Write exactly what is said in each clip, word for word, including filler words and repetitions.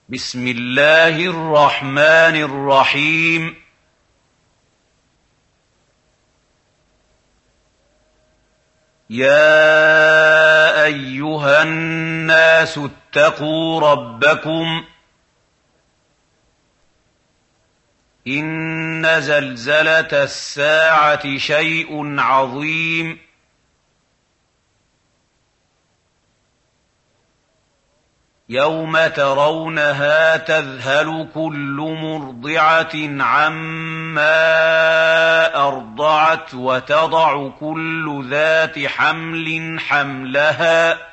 بسم الله الرحمن الرحيم. يا أيها الناس اتقوا ربكم. إن زلزلة الساعة شيء عظيم. يوم ترونها تذهل كل مرضعة عما أرضعت وتضع كل ذات حمل حملها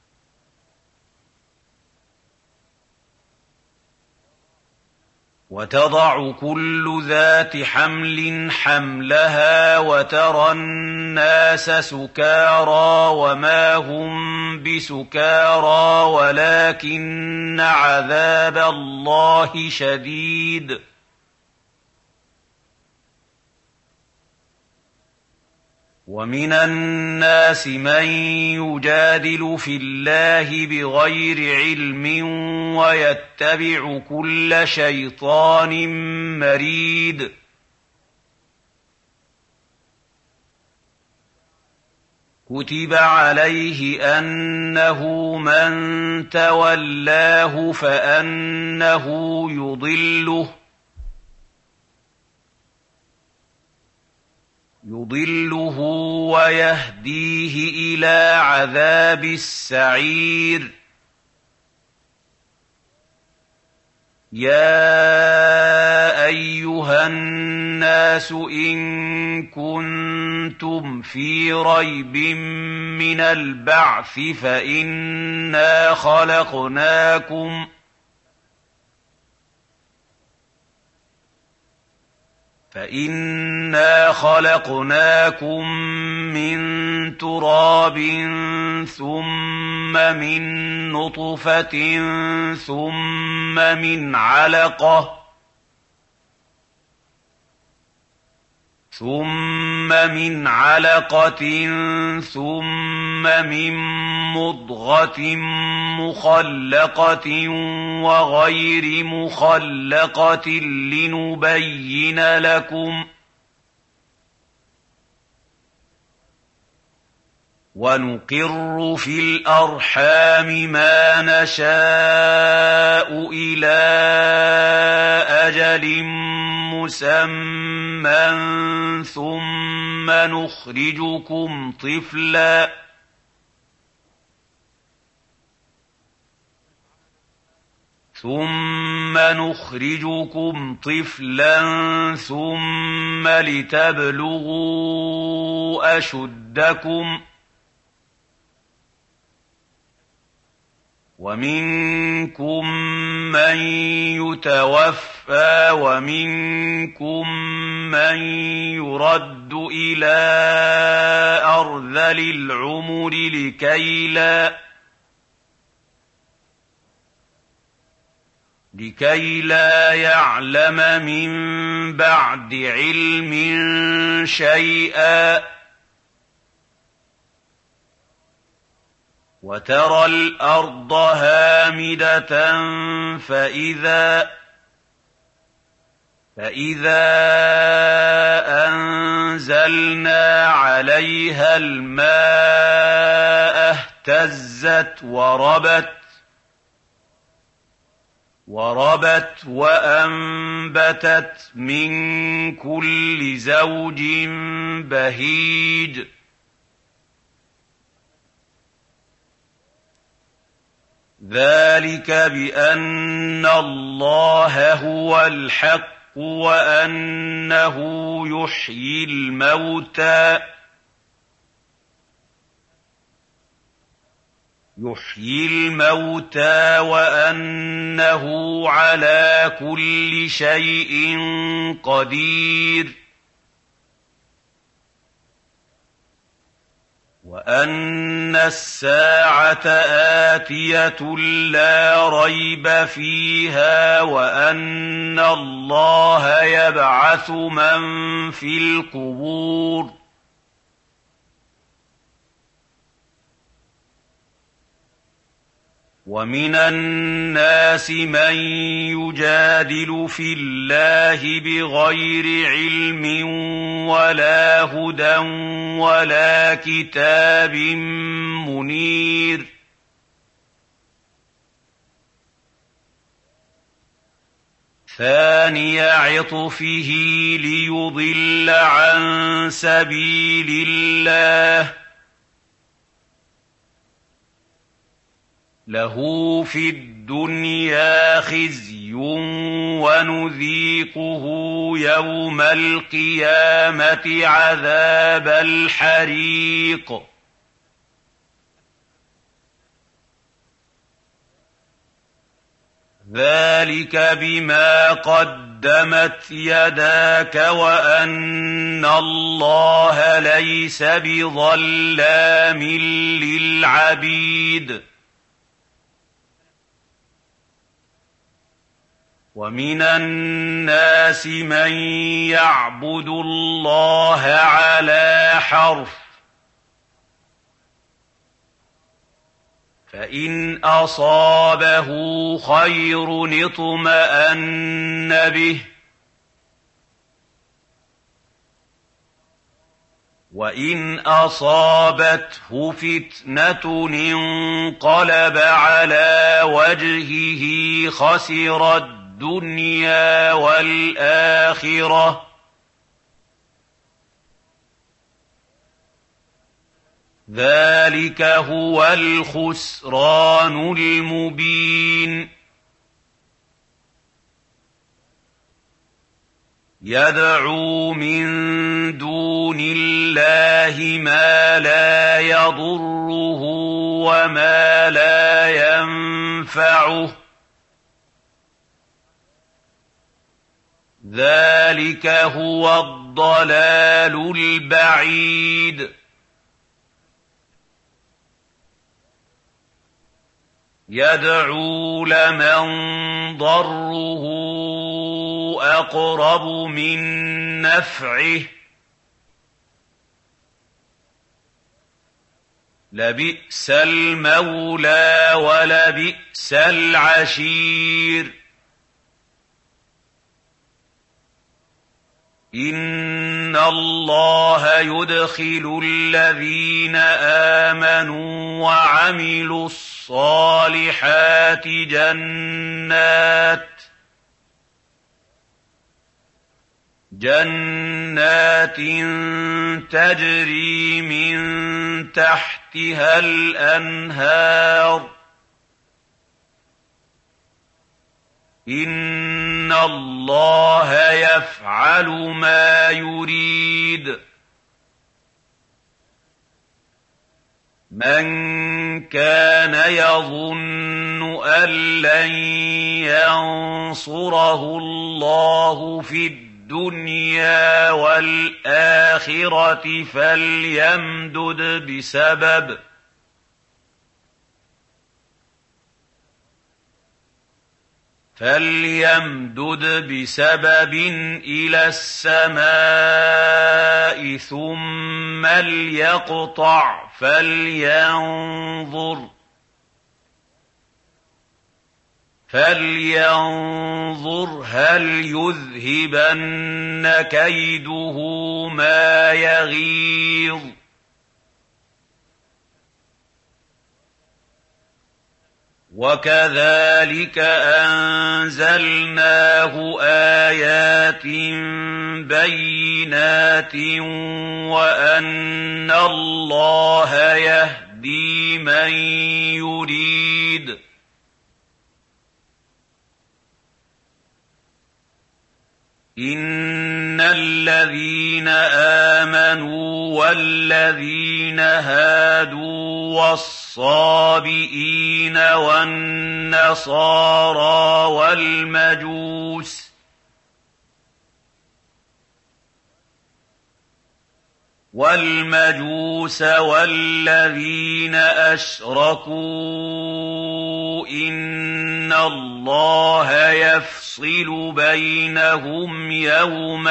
وتضع كل ذات حمل حملها وترى الناس سكارى وما هم بسكارى ولكن عذاب الله شديد. ومن الناس من يجادل في الله بغير علم ويتبع كل شيطان مريد. كتب عليه أنه من تولاه فأنه يضله يضله ويهديه إلى عذاب السعير. يا أيها الناس إن كنتم في ريب من البعث فإنا خلقناكم فإنا خلقناكم من تراب ثم من نطفة ثم من علقة ثم من علقة ثم من مضغة مخلقة وغير مخلقة لنبين لكم ونقر في الأرحام ما نشاء إلى أجل مسمى ثم نخرجكم طفلا ثم نخرجكم طفلا ثم لتبلغوا أشدكم ومنكم من يتوفى ومنكم من يرد إلى أرذل العمر لكي لا لكي لا يعلم من بعد علم شيئا. وترى الأرض هامدة فإذا فإذا أنزلنا عليها الماء اهتزت وربت وربت وأنبتت من كل زوج بهيج. ذلك بأن الله هو الحق وأنه يحيي الموتى يحيي الموتى وأنه على كل شيء قدير وأن الساعة آتية لا ريب فيها وأن الله يبعث من في القبور وَمِنَ النَّاسِ مَن يُجَادِلُ فِي اللَّهِ بِغَيْرِ عِلْمٍ وَلَا هُدًى وَلَا كِتَابٍ مُّنِيرٍ ثَانِيَ عِطْفِهِ لِيُضِلَّ عَن سَبِيلِ اللَّهِ لَهُ فِي الدُّنْيَا خِزْيٌ وَنُذِيقُهُ يَوْمَ الْقِيَامَةِ عَذَابَ الْحَرِيقِ ذَلِكَ بِمَا قَدَّمَتْ يَدَاكَ وَأَنَّ اللَّهَ لَيْسَ بِظَلَّامٍ لِّلْعَبِيدِ وَمِنَ النَّاسِ مَن يَعْبُدُ اللَّهَ عَلَىٰ حَرْفٍ ۖ فَإِنْ أَصَابَهُ خَيْرٌ اطْمَأَنَّ بِهِ وَإِنْ أَصَابَتْهُ فِتْنَةٌ انقَلَبَ عَلَىٰ وَجْهِهِ خَسِرَ الدُّنْيَا وَالْآخِرَةَ ۚ ذَٰلِكَ هُوَ الْخُسْرَانُ الْمُبِينُ يَدْعُو مِن دُونِ اللَّهِ مَا لَا يَضُرُّهُ وَمَا لَا يَنفَعُهُ ۚ ذَٰلِكَ هُوَ الضَّلَالُ الْبَعِيدُ يَدْعُو لَمَن ضَرُّهُ أَقْرَبُ مِن نَّفْعِهِ ۚ لَبِئْسَ الْمَوْلَىٰ وَلَبِئْسَ الْعَشِيرُ إِنَّ اللَّهَ يُدْخِلُ الَّذِينَ آمَنُوا وَعَمِلُوا الصَّالِحَاتِ جَنَّاتٍ جَنَّاتٍ تَجْرِي مِن تَحْتِهَا الْأَنْهَارُ ۚ إِنَّ اللَّهَ يَفْعَلُ مَا يُرِيدُ مَن كَانَ يَظُنُّ أَن لَّن يَنصُرَهُ اللَّهُ فِي الدُّنْيَا وَالْآخِرَةِ فَلْيَمْدُدْ بِسَبَبٍ فَلْيَمْدُدْ بِسَبَبٍ إِلَى السَّمَاءِ ثُمَّ لْيَقْطَعْ فَلْيَنظُرْ فَلْيَنظُرْ هَلْ يُذْهِبَنَّ كَيْدُهُ مَا يَغِيظُ وَكَذَٰلِكَ أَنزَلْنَاهُ آيَاتٍ بَيِّنَاتٍ وَأَنَّ اللَّهَ يَهْدِي مَن يُرِيدُ إِنَّ الَّذِينَ آمَنُوا وَالَّذِينَ هَادُوا وَالصَّابِئِينَ وَالنَّصَارَىٰ وَالْمَجُوسَ وَالْمَجُوسَ وَالَّذِينَ أَشْرَكُوا إِنَّ اللَّهَ يَفْصِلُ بَيْنَهُمْ يَوْمَ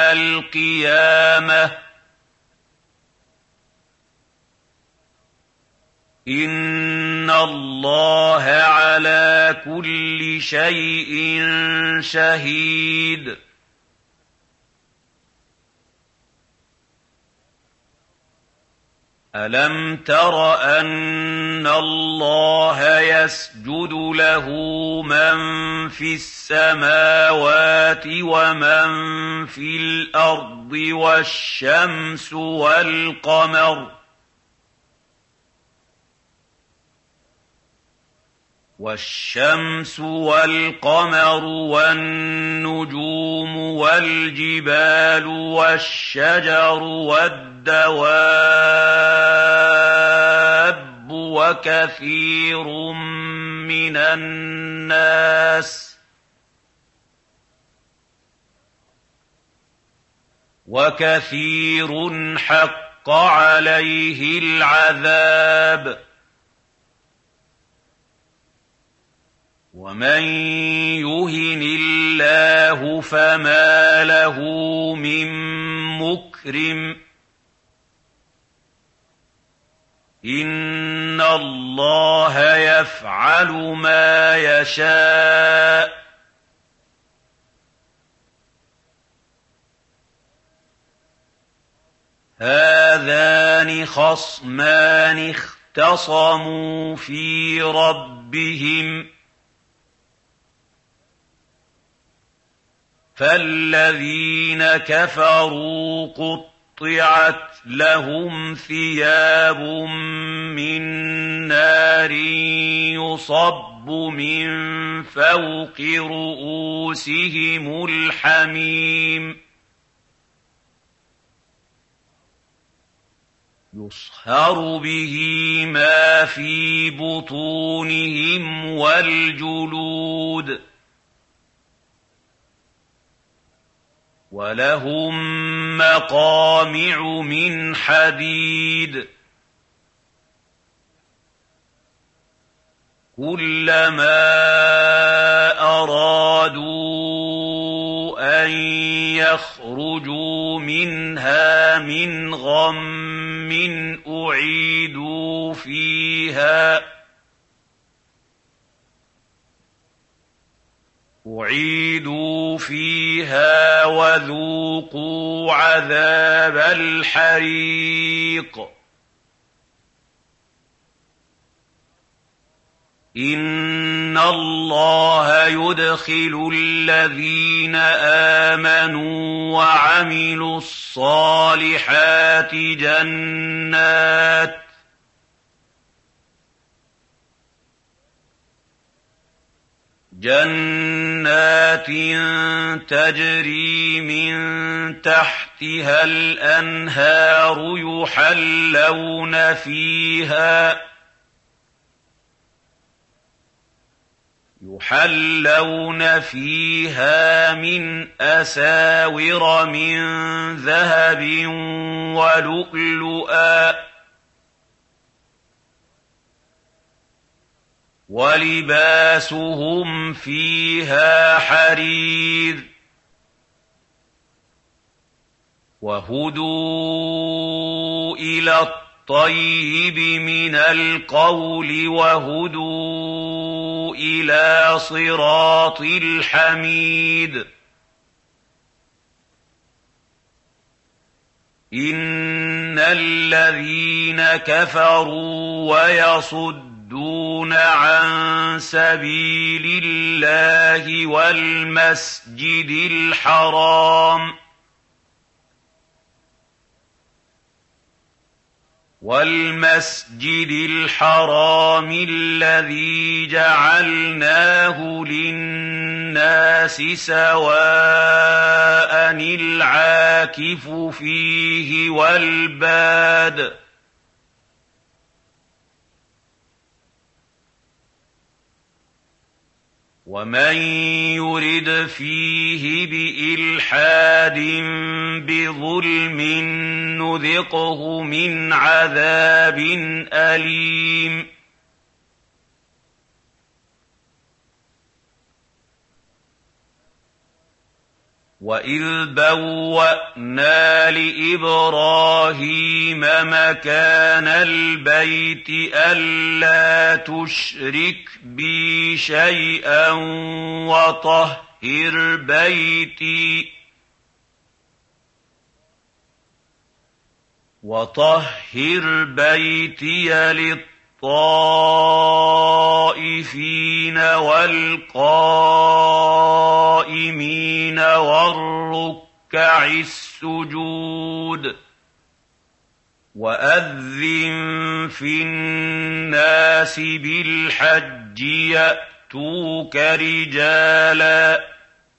الْقِيَامَةِ ۚ إِنَّ اللَّهَ عَلَىٰ كُلِّ شَيْءٍ شَهِيدٌ أَلَمْ تَرَ أَنَّ اللَّهَ يَسْجُدُ لَهُ مَن فِي السَّمَاوَاتِ وَمَن فِي الْأَرْضِ وَالشَّمْسُ وَالْقَمَرُ والشمس والقمر والنجوم والجبال والشجر والدواب وكثير من الناس وكثير حق عليه العذاب ومن يهن الله فما له من مكرم إن الله يفعل ما يشاء هذان خصمان اختصموا في ربهم فالذين كفروا قطعت لهم ثياب من نار يصب من فوق رؤوسهم الحميم يصهر به ما في بطونهم والجلود وَلَهُم مَّقَامِعُ مِنْ حَدِيدٍ كُلَّمَا أَرَادُوا أَن يَخْرُجُوا مِنْهَا مِنْ غَمٍّ أُعِيدُوا فِيهَا أُعِيدُوا فِيهَا وَذُوقُوا عَذَابَ الْحَرِيقِ إِنَّ اللَّهَ يُدْخِلُ الَّذِينَ آمَنُوا وَعَمِلُوا الصَّالِحَاتِ جَنَّاتٍ جَنَّاتٍ تَجْرِي مِن تَحْتِهَا الْأَنْهَارُ يُحَلَّوْنَ فِيهَا يُحَلَّوْنَ فِيهَا مِنْ أَسَاوِرَ مِن ذَهَبٍ وَلُؤْلُؤًا وَلِبَاسُهُمْ فِيهَا حَرِيرٌ وَهُدُوا إِلَى الطَّيِّبِ مِنَ الْقَوْلِ وَهُدُوا إِلَىٰ صِرَاطِ الْحَمِيدِ إِنَّ الَّذِينَ كَفَرُوا وَيَصُدُّونَ يَصُدُّونَ عَن سَبِيلِ اللَّهِ وَالْمَسْجِدِ الْحَرَامِ وَالْمَسْجِدِ الْحَرَامِ الَّذِي جَعَلْنَاهُ لِلنَّاسِ سَوَاءً الْعَاكِفُ فِيهِ وَالْبَادِ وَمَن يُرِدْ فِيهِ بِإِلْحَادٍ بِظُلْمٍ نُّذِقْهُ مِنْ عَذَابٍ أَلِيمٍ وَإِذْ بَوَّأْنَا لِإِبْرَاهِيمَ مَكَانَ الْبَيْتِ أَلَّا تُشْرِكْ بِي شَيْئًا وَطَهِّرْ بَيْتِي وَطَهِّرْ بَيْتِيَ لِلطَّائِفِينَ وَالْقَائِمِينَ وَالرُّكَّعِ السُّجُودِ وَأَذِّن فِي النَّاسِ بِالْحَجِّ يَأْتُوكَ رِجَالًا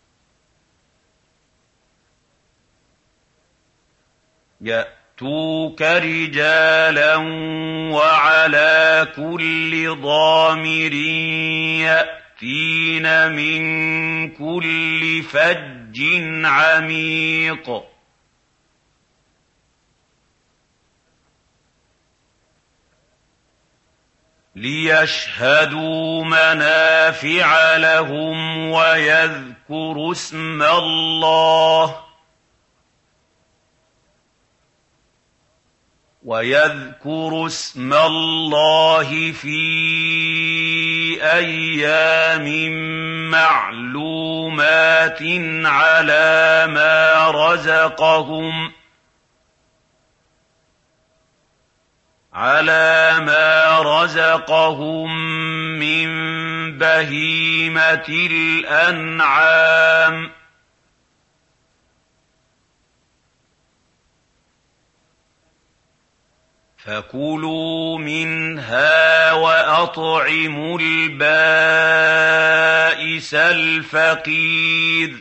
يَأْتُوكَ رِجَالًا وَعَلَىٰ كُلِّ ضَامِرٍ يَأْتِينَ مِن كُلِّ فَجٍّ عَمِيقٍ لِيَشْهَدُوا مَنَافِعَ لَهُمْ وَيَذْكُرُوا اسْمَ اللَّهِ وَيَذْكُرُوا اسْمَ اللَّهِ فِي أَيَّامٍ مَّعْلُومَاتٍ عَلَىٰ مَا رَزَقَهُمْ عَلَىٰ مَا رَزَقَهُم مِّن بَهِيمَةِ الْأَنْعَامِ ۖ فَكُلُوا مِنْهَا وَأَطْعِمُوا الْبَائِسَ الْفَقِيرَ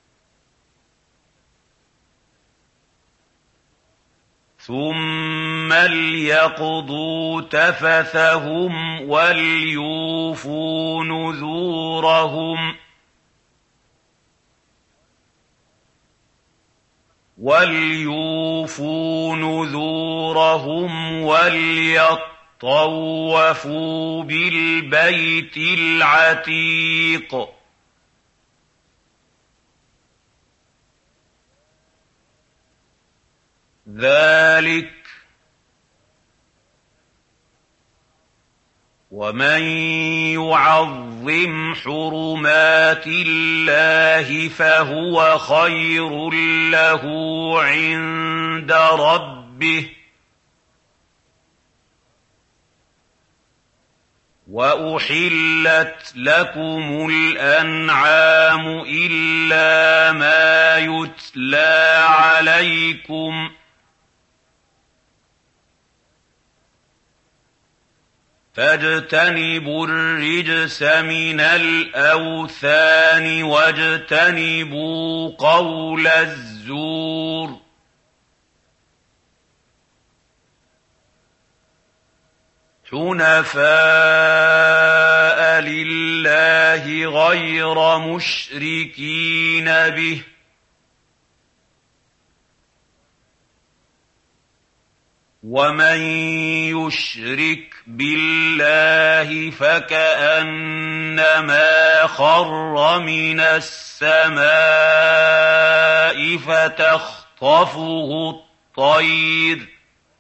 ثُمَّ لْيَقْضُوا تَفَثَهُمْ وَلْيُوفُوا نُذُورَهُمْ وَلْيُوفُوا نُذُورَهُمْ وَلْيَطَّوَّفُوا بِالْبَيْتِ الْعَتِيقِ ذَٰلِكَ وَمَن يُعَظِّمْ حُرُمَاتِ اللَّهِ فَهُوَ خَيْرٌ لَّهُ عِندَ رَبِّهِ وَأُحِلَّتْ لَكُمُ الْأَنْعَامُ إِلَّا مَا يُتْلَىٰ عَلَيْكُمْ ۖ فاجتنبوا الرجس من الأوثان واجتنبوا قول الزور حنفاء لله غير مشركين به ومن يشرك بالله فكأنما خر من السماء فتخطفه الطير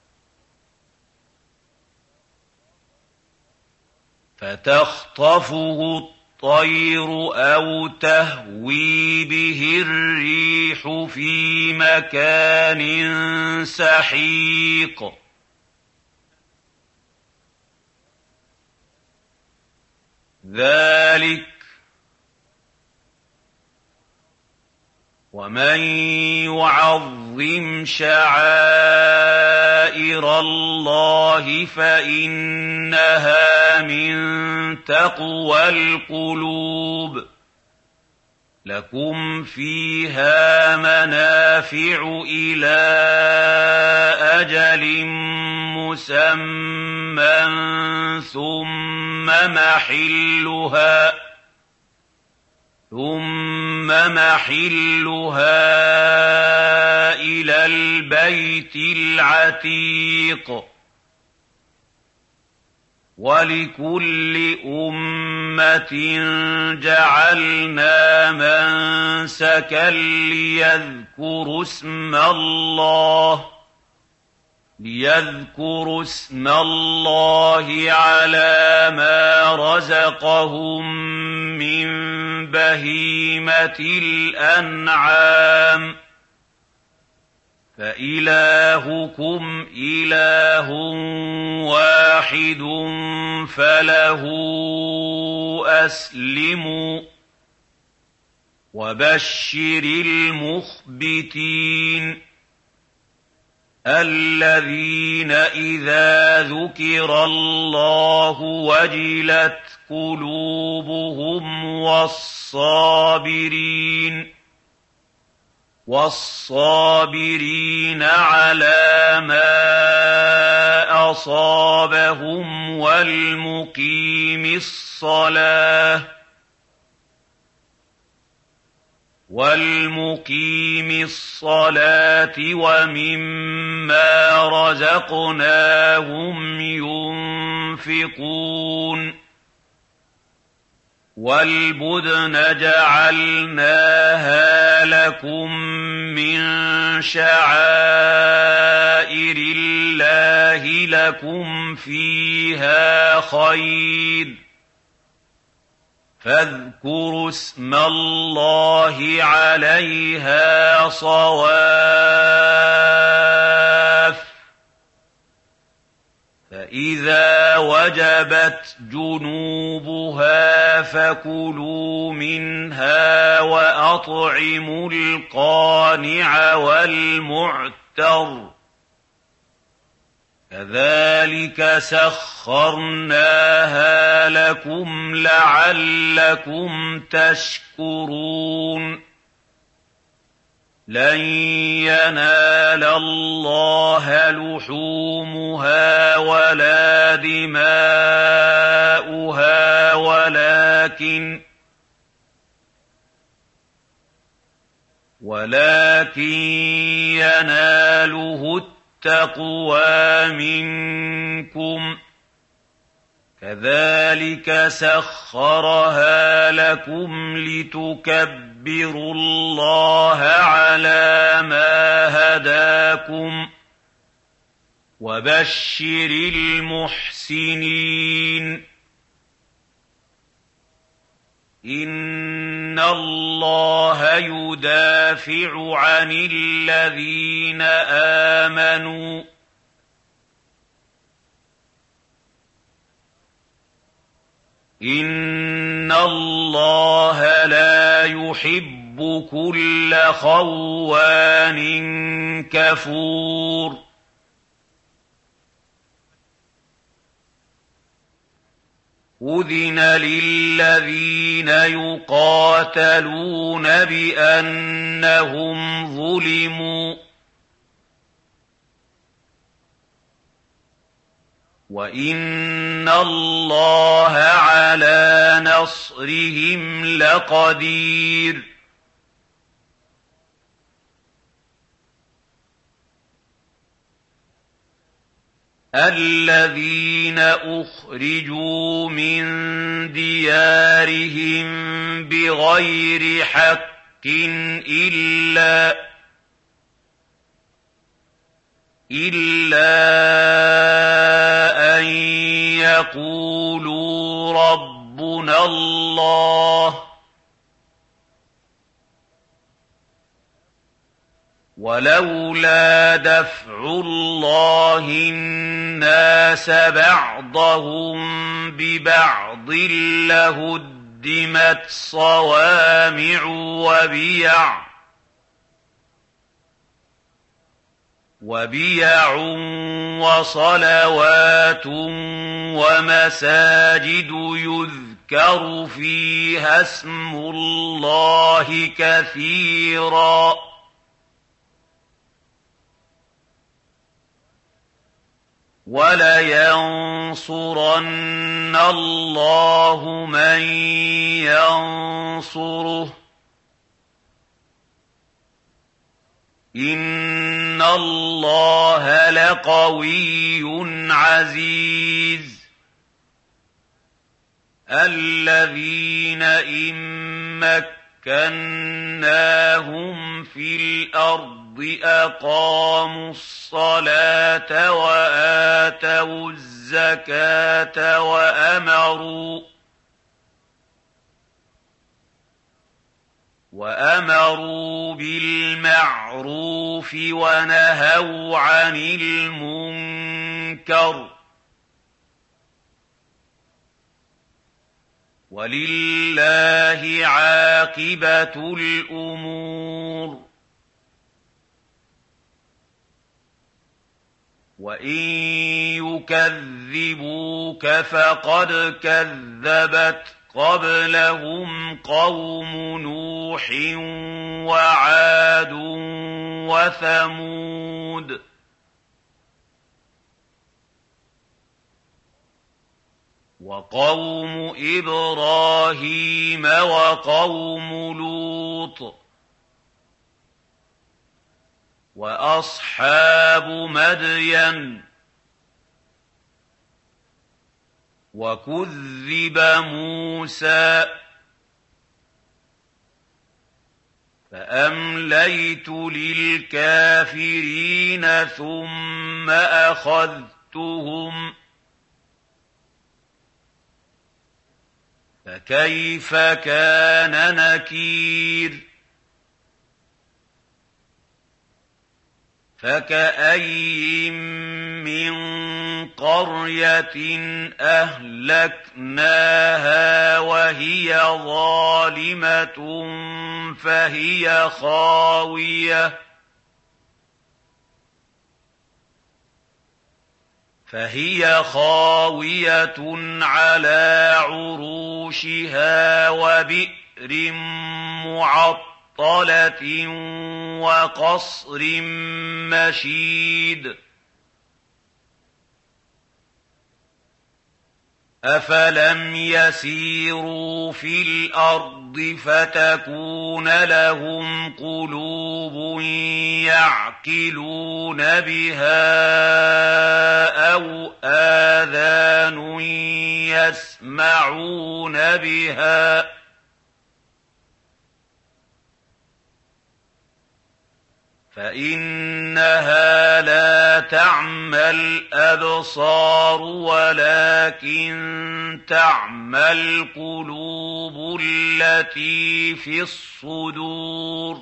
فتخطفه الطير أو تهوي به الريح في مكان سحيق ذلك ومن يعظم شعائر الله فإنها من تقوى القلوب لكم فيها منافع إلى أجل مسمى ثم محلها ثم محلها إلى البيت العتيق ولكل أمة جعلنا أمسكا ليذكروا اسم الله ليذكروا اسم الله على ما رزقهم من بهيمة الأنعام فإلهكم إله واحد فله أسلموا وبشر المخبتين الذين إذا ذكر الله وجلت قلوبهم والصابرين والصابرين على ما أصابهم والمقيم الصلاة والمقيم الصلاة ومما رزقناهم ينفقون والبدن جعلناها لكم من شعائر الله لكم فيها خير فاذكروا اسم الله عليها صواف فإذا وجبت جنوبها فكلوا منها وأطعموا القانع والمعتر كذلك سخرناها لكم لعلكم تشكرون لن ينال الله لحومها ولا دماؤها ولكن ولكن يناله التقوى منكم كذلك سخرها لكم لتكبروا الله على ما هداكم وبشر المحسنين إن الله يدافع عن الذين آمنوا إن الله لا يحب كل خوان كفور أذن للذين يقاتلون بأنهم ظلموا وإن الله على نصرهم لقدير الذين أخرجوا من ديارهم بغير حق إلا إلا أن يقولوا ربنا الله ولولا دفع الله الناس بعضهم ببعض لهدمت صوامع وبيع وبيع وصلوات ومساجد يذكر فيها اسم الله كثيرا ولينصرن الله من ينصره إن الله لقوي عزيز الذين إن مكناهم في الأرض أقاموا الصلاة وآتوا الزكاة وأمروا وأمروا بالمعروف ونهوا عن المنكر ولله عاقبة الأمور وإن يكذبوك فقد كذبت قبلهم قوم نوح وعاد وثمود وقوم إبراهيم وقوم لوط وأصحاب مدين وكذب موسى فأمليت للكافرين ثم أخذتهم فكيف كان نكير فكأي من قرية أهلكناها وهي ظالمة فهي خاوية فهي خاوية على عروشها وبئر معطلة وقصر مشيد أفلم يسيروا في الأرض فتكون لهم قلوب يعقلون بها أو آذان يسمعون بها فإنها لا تعمى الأبصار ولكن تعمى القلوب التي في الصدور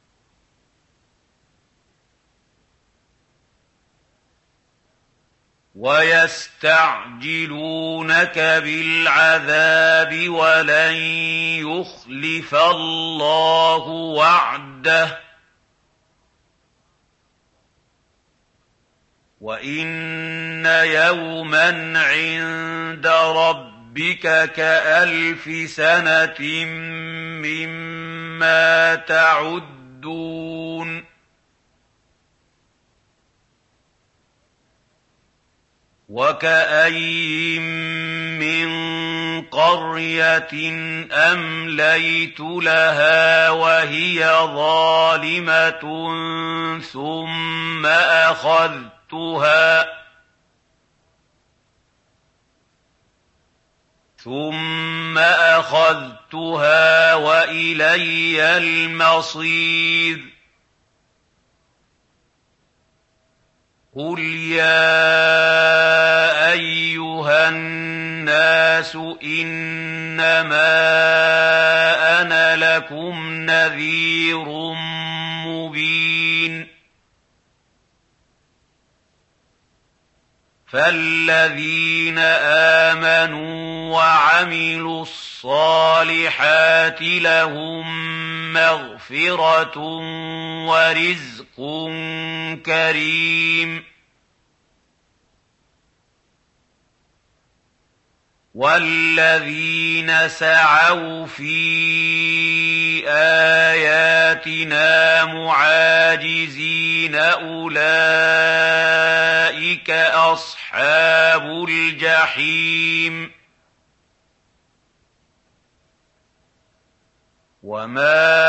ويستعجلونك بالعذاب ولن يخلف الله وعده وَإِنَّ يَوْمًا عِندَ رَبِّكَ كَأَلْفِ سَنَةٍ مِّمَّا تَعُدُّونَ وَكَأَيِّن مِّن قَرْيَةٍ أَمْلَيْتُ لَهَا وَهِيَ ظَالِمَةٌ ثُمَّ أَخَذْتُ ثم أخذتها وإلي المصير قل يا أيها الناس إنما أنا لكم نذير مبين فالذين آمنوا وعملوا الصالحات لهم مغفرة ورزق كريم والذين سعوا في آياتنا معاجزين أولئك أصحاب الجحيم وما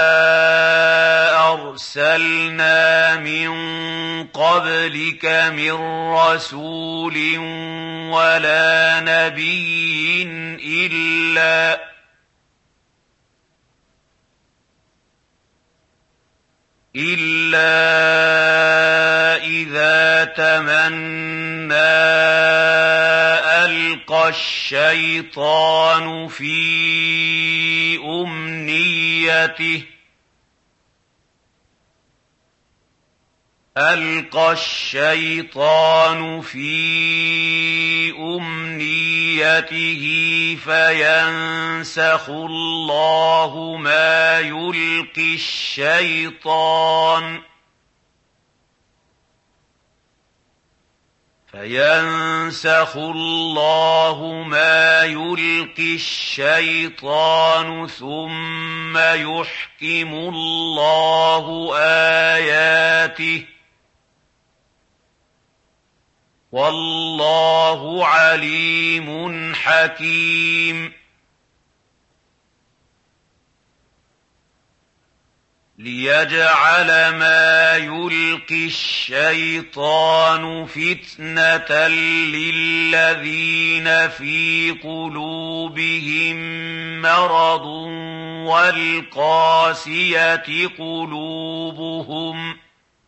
أرسلنا من قبلك من رسول ولا نبي إلا إِلَّا إِذَا تَمَنَّىٰ أَلْقَى الشَّيْطَانُ فِي أُمْنِيَّتِهِ أَلْقَى الشَّيْطَانُ فِي أُمْنِيَّتِهِ فَيَنسَخُ اللَّهُ مَا يُلْقِي الشَّيْطَانُ فَيَنسَخُ اللَّهُ مَا يُلْقِي الشَّيْطَانُ ثُمَّ يُحْكِمُ اللَّهُ آيَاتِهِ وَاللَّهُ عَلِيمٌ حَكِيمٌ لِيَجْعَلَ مَا يُلْقِي الشَّيْطَانُ فِتْنَةً لِّلَّذِينَ فِي قُلُوبِهِم مَّرَضٌ وَالْقَاسِيَةِ قُلُوبُهُمْ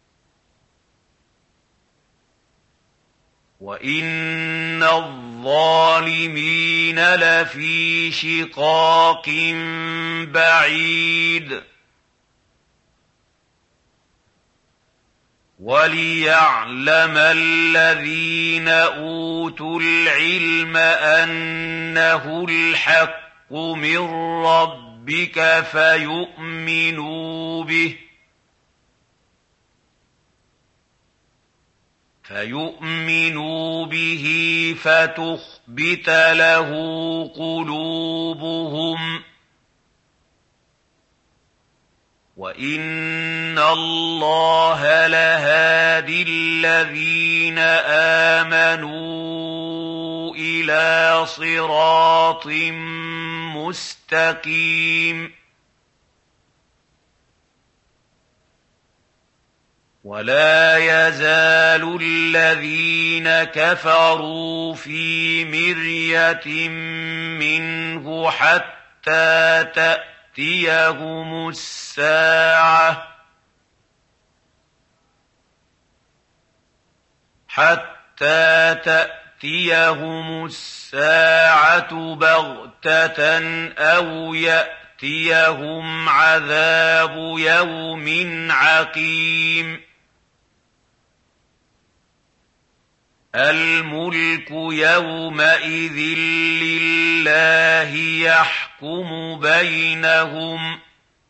وَإِنَّ الظَّالِمِينَ لَفِي شِقَاقٍ بَعِيدٍ وَلِيَعْلَمَ الَّذِينَ أُوتُوا الْعِلْمَ أَنَّهُ الْحَقُّ مِن رَّبِّكَ فَيُؤْمِنُوا بِهِ فَيُؤْمِنُوا بِهِ فَتُخْبِتَ لَهُ قُلُوبُهُمْ وَإِنَّ اللَّهَ لَهَادِ الَّذِينَ آمَنُوا إِلَىٰ صِرَاطٍ مُّسْتَقِيمٍ وَلَا يَزَالُ الَّذِينَ كَفَرُوا فِي مِرْيَةٍ مِّنْهُ حَتَّىٰ تَأْتِيَهُمُ السَّاعَةُ حَتَّىٰ تَأْتِيَهُمُ السَّاعَةُ بَغْتَةً أَوْ يَأْتِيَهُمْ عَذَابُ يَوْمٍ عَقِيمٍ الْمُلْكُ يَوْمَئِذٍ لِّلَّهِ يَحْكُمُ بَيْنَهُمْ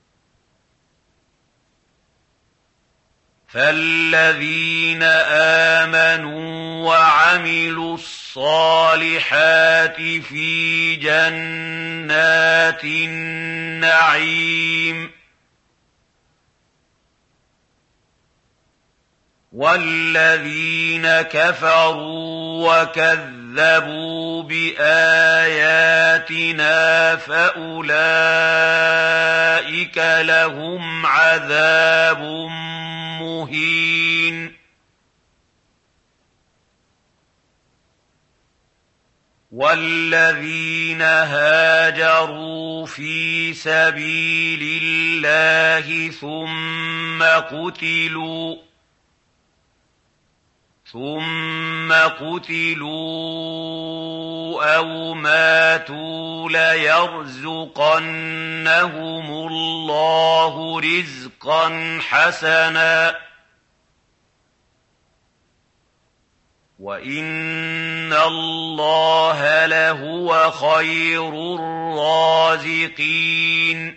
فَالَّذِينَ آمَنُوا وَعَمِلُوا الصَّالِحَاتِ فِي جَنَّاتِ النَّعِيمِ وَالَّذِينَ كَفَرُوا وَكَذَّبُوا بِآيَاتِنَا فَأُولَٰئِكَ لَهُمْ عَذَابٌ مُّهِينٌ وَالَّذِينَ هَاجَرُوا فِي سَبِيلِ اللَّهِ ثُمَّ قُتِلُوا ثُمَّ قُتِلُوا أَوْ مَاتُوا لَيَرْزُقَنَّهُمُ اللَّهُ رِزْقًا حَسَنًا وَإِنَّ اللَّهَ لَهُوَ خَيْرُ الرَّازِقِينَ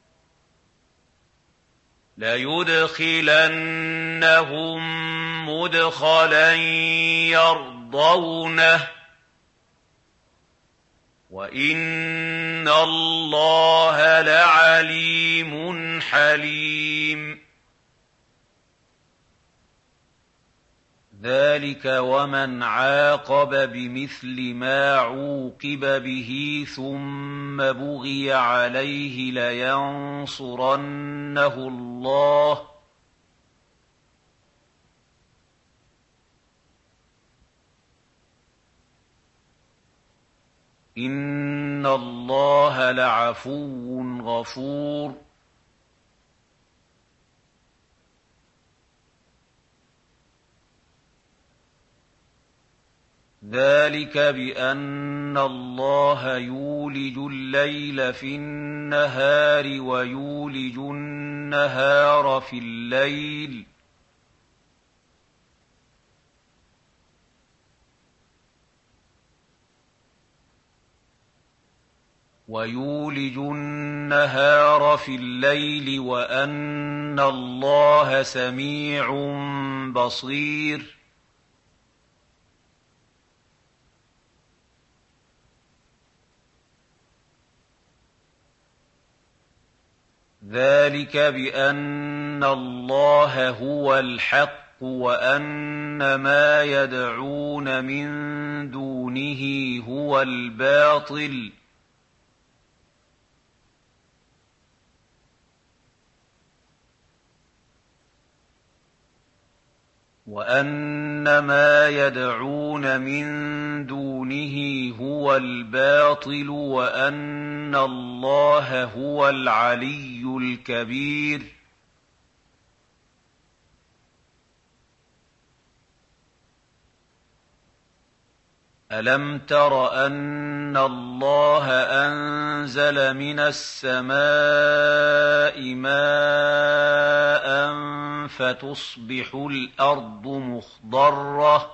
لَيُدْخِلَنَّهُم مُّدْخَلًا يَرْضَوْنَهُ وَإِنَّ اللَّهَ لَعَلِيمٌ حَلِيمٌ ذَٰلِكَ وَمَنْ عَاقَبَ بِمِثْلِ مَا عُوقِبَ بِهِ ثُمَّ بُغِيَ عَلَيْهِ لَيَنصُرَنَّهُ اللَّهُ ۗ إِنَّ اللَّهَ لَعَفُوٌّ غَفُورٌ ذلك بأن الله يولج الليل في النهار ويولج النهار في الليل ويولج النهار في الليل وأن الله سميع بصير ذلك بأن الله هو الحق وأن ما يدعون من دونه هو الباطل وأن ما يدعون من دونه هو الباطل وأن الله هو العلي الكبير ألم تر أن الله أنزل من السماء ماء فتصبح الأرض مخضرة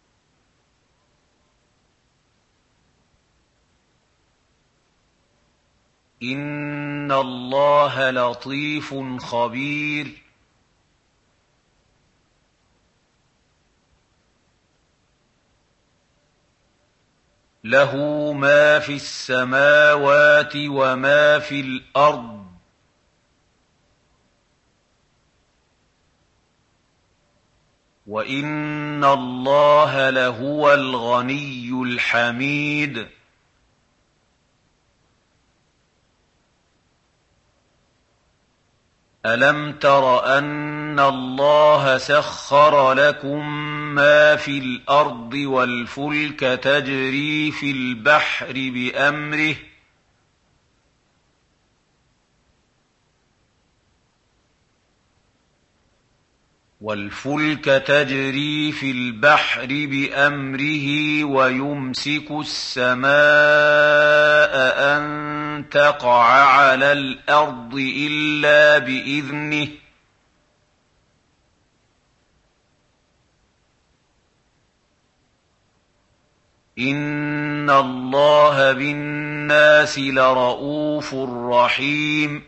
إن الله لطيف خبير له ما في السماوات وما في الأرض وإن الله لهو الغني الحميد ألم تر أن الله سخر لكم ما في الأرض والفلك تجري في البحر بأمره والفلك تجري في البحر بأمره ويمسك السماء أن تقع على الأرض إلا بإذنه إن الله بالناس لرءوف رحيم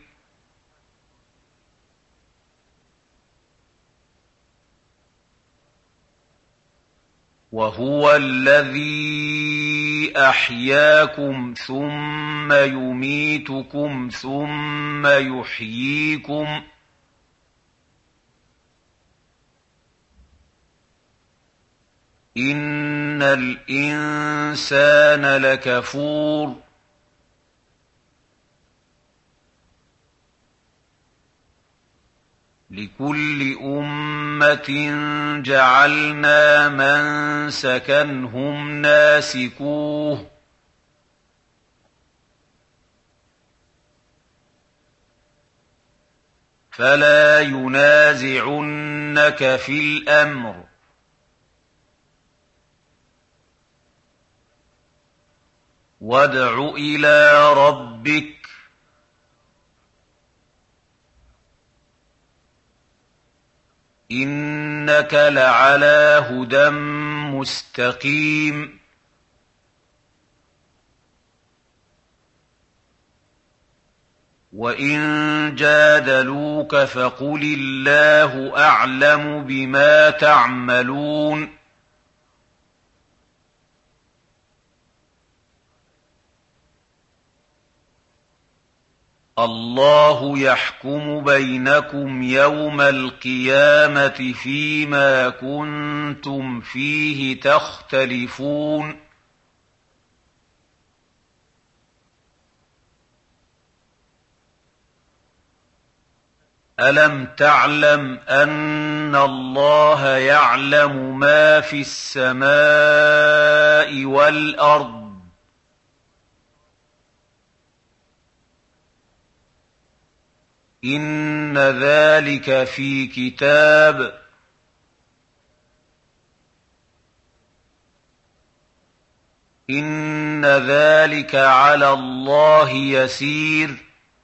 وهو الذي أحياكم ثم يميتكم ثم يحييكم إن الإنسان لكفور لكل أمة جعلنا منسكا هم ناسكوه فلا ينازعنك في الأمر وادع إلى ربك إنك لعلى هدى مستقيم وإن جادلوك فقل الله أعلم بما تعملون الله يحكم بينكم يوم القيامة فيما كنتم فيه تختلفون ألم تعلم أن الله يعلم ما في السماء والأرض إن ذلك في كتاب إن ذلك على الله يسير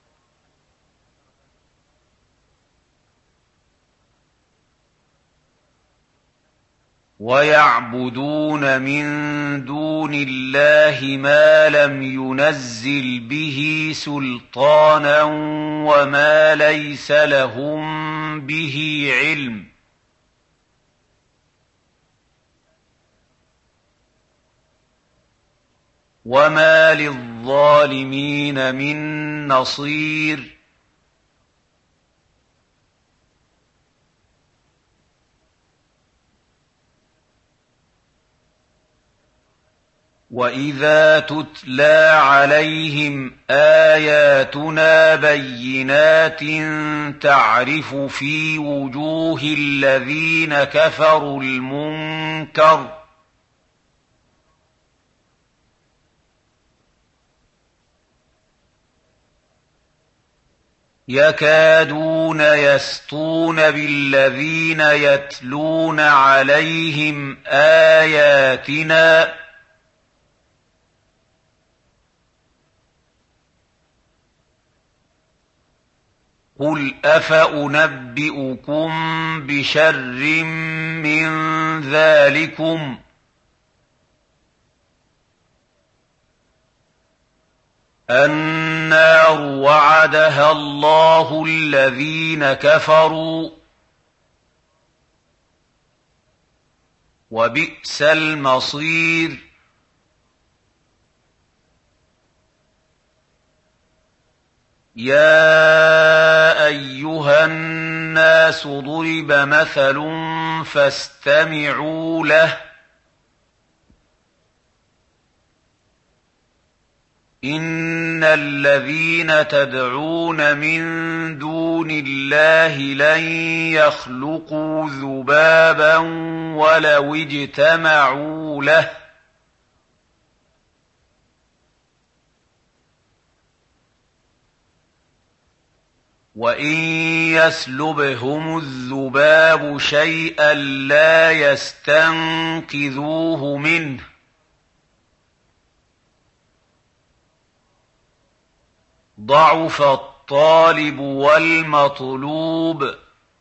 ويعبدون من دون الله ما لم ينزل به سلطانا وما ليس لهم به علم وما للظالمين من نصير وإذا تتلى عليهم آياتنا بينات تعرف في وجوه الذين كفروا المنكر يكادون يسطون بالذين يتلون عليهم آياتنا قل أفأنبئكم بشر من ذلكم النار وعدها الله الذين كفروا وبئس المصير يا أيها الناس ضرب مثل فاستمعوا له إن الذين تدعون من دون الله لن يخلقوا ذبابا ولو اجتمعوا له وإن يسلبهم الذباب شيئا لا يستنقذوه منه ضعف الطالب والمطلوب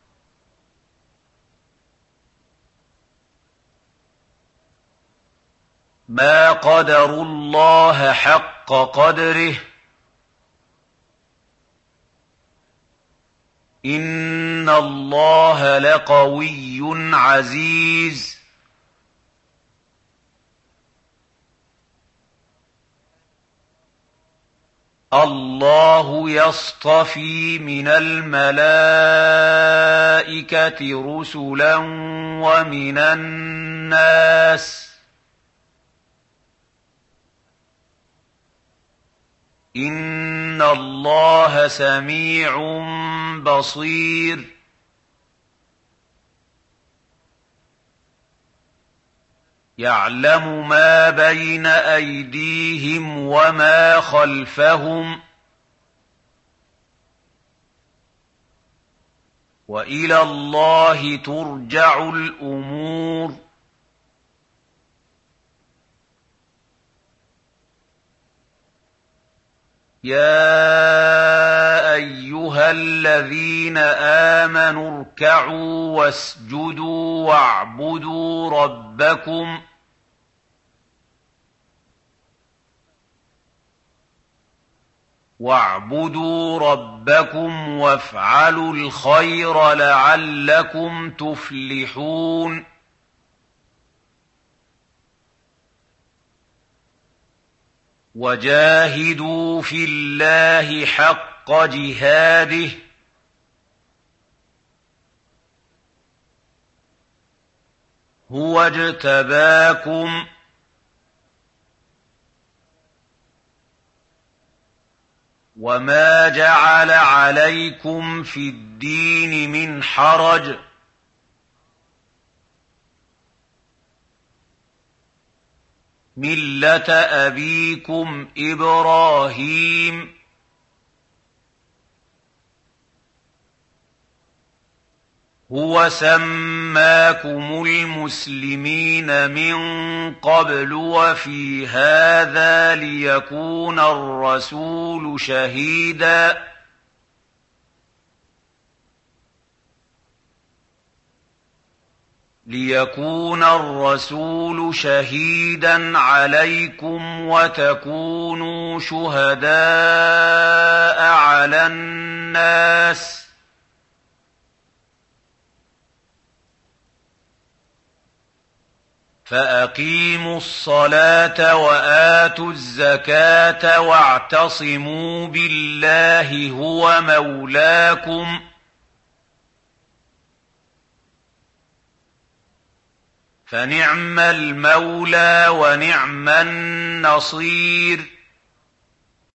ما قدروا الله حق قدره إن الله لقوي عزيز الله يصطفي من الملائكة رسلا ومن الناس إن الله سميع بصير يعلم ما بين أيديهم وما خلفهم وإلى الله ترجع الأمور يا أيها الذين آمنوا اركعوا واسجدوا واعبدوا ربكم واعبدوا ربكم وافعلوا الخير لعلكم تفلحون وجاهدوا في الله حق جهاده هو اجتباكم وما جعل عليكم في الدين من حرج ملة أبيكم إبراهيم هُوَ سَمَّاكُمُ الْمُسْلِمِينَ مِن قَبْلُ وَفِي هَٰذَا لِيَكُونَ الرَّسُولُ شَهِيدًا لِيَكُونَ الرَّسُولُ شَهِيدًا عَلَيْكُمْ وَتَكُونُوا شُهَدَاءَ عَلَى النَّاسِ ۚ فَأَقِيمُوا الصَّلَاةَ وَآتُوا الزَّكَاةَ وَاعْتَصِمُوا بِاللَّهِ هُوَ مَوْلَاكُمْ ۖ فَنِعْمَ الْمَوْلَىٰ وَنِعْمَ النَّصِيرُ